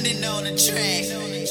London on the track.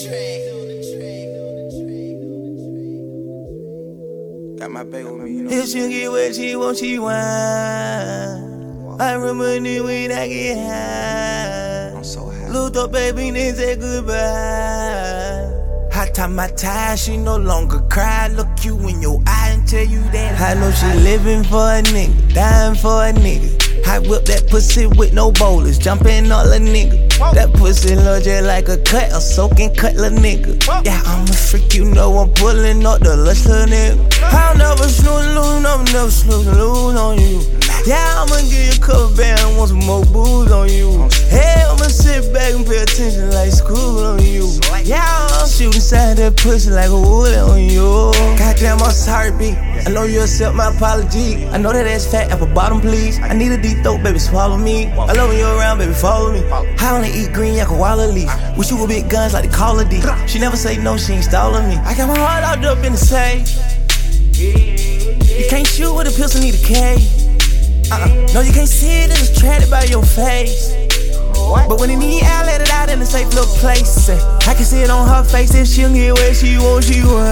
Got my baby with me, you know. If she get what she want, she want. I remember when I get high. I'm so high. Looked up, baby, then said goodbye. I tie my tie, she no longer cry. Look you in your eye and tell you that I know she living for a nigga, dying for a nigga. I whip that pussy with no bowlers, jumping all a nigga. That pussy look just like a cut, a soaking cutler nigga. Yeah, I'm a freak, you know I'm pulling up the lush little nigga. I'll never snooze, I'll never snooze on you. Yeah, I'ma give you a couple bands and want some more booze on you. Hey, I'ma sit back and pay attention like school on you. Yeah, I'm shooting inside that pussy like a wood on you. Goddamn, I'm sorry, B. I know you accept my apology. I know that ass fat, apple bottom, please. I need a deep throat, baby, swallow me. I love when you're around, baby, follow me. I only eat green, like a wall of leaf. Wish you would big guns like the Call of D. She never say no, she ain't stalling me. I got my heart locked up in the safe. You can't shoot with a pistol, need a cage. No, you can't see it, it's attracted by your face. But when it need out, let it out in a safe little place. I can see it on her face, if she'll get where she want, she want.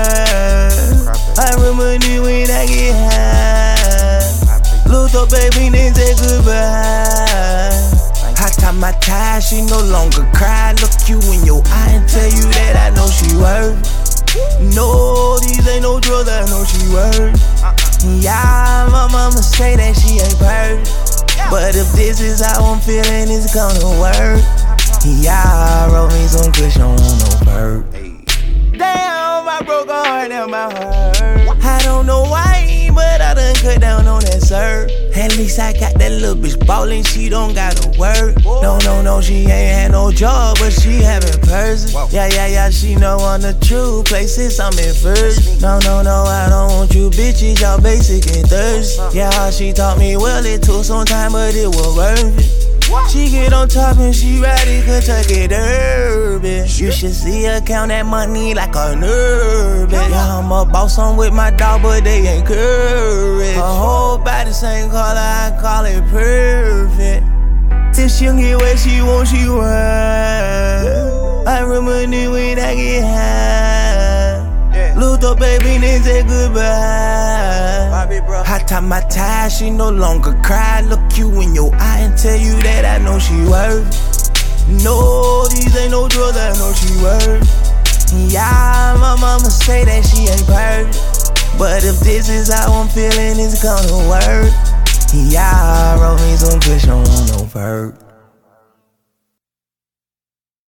I remember when I get high. Looked up, baby, then said goodbye. I tie my tie, she no longer cry. Look you in your eye and tell you that I know she worth. No, these ain't no drugs, I know she worth. Yeah, my mama say that she ain't perfect, but if this is how I'm feeling, it's gonna work. Yeah, wrote me some kush, don't want no perk. Damn, I broke her heart, now my heart. I don't know why, but I done cut down on that sir. At least I got that little bitch ballin', she don't gotta work. No, she ain't had no job, but she having purses. Yeah, she know on the true places I'm in first. No, I don't want you bitches, y'all basic and thirsty. Yeah, she taught me well, it took some time, but it was worth it. She get on top and she ride it, Kentucky Derby. You should see her count that money like a nerve. Yeah, I'm a boss, I'm with my dog, but they ain't courage. Her whole body same color, I call it perfect. If she get what she want, she want. I remember when I get high. Looked up, baby, then said goodbye. I tie my tie, she no longer cry. Look you in your eye and tell you that I know she worth. No, these ain't no drugs, I know she worth. Yeah, my mama say that she ain't perfect, but if this is how I'm feeling, it's gonna work. Yeah, wrote me some kush, don't want no perk.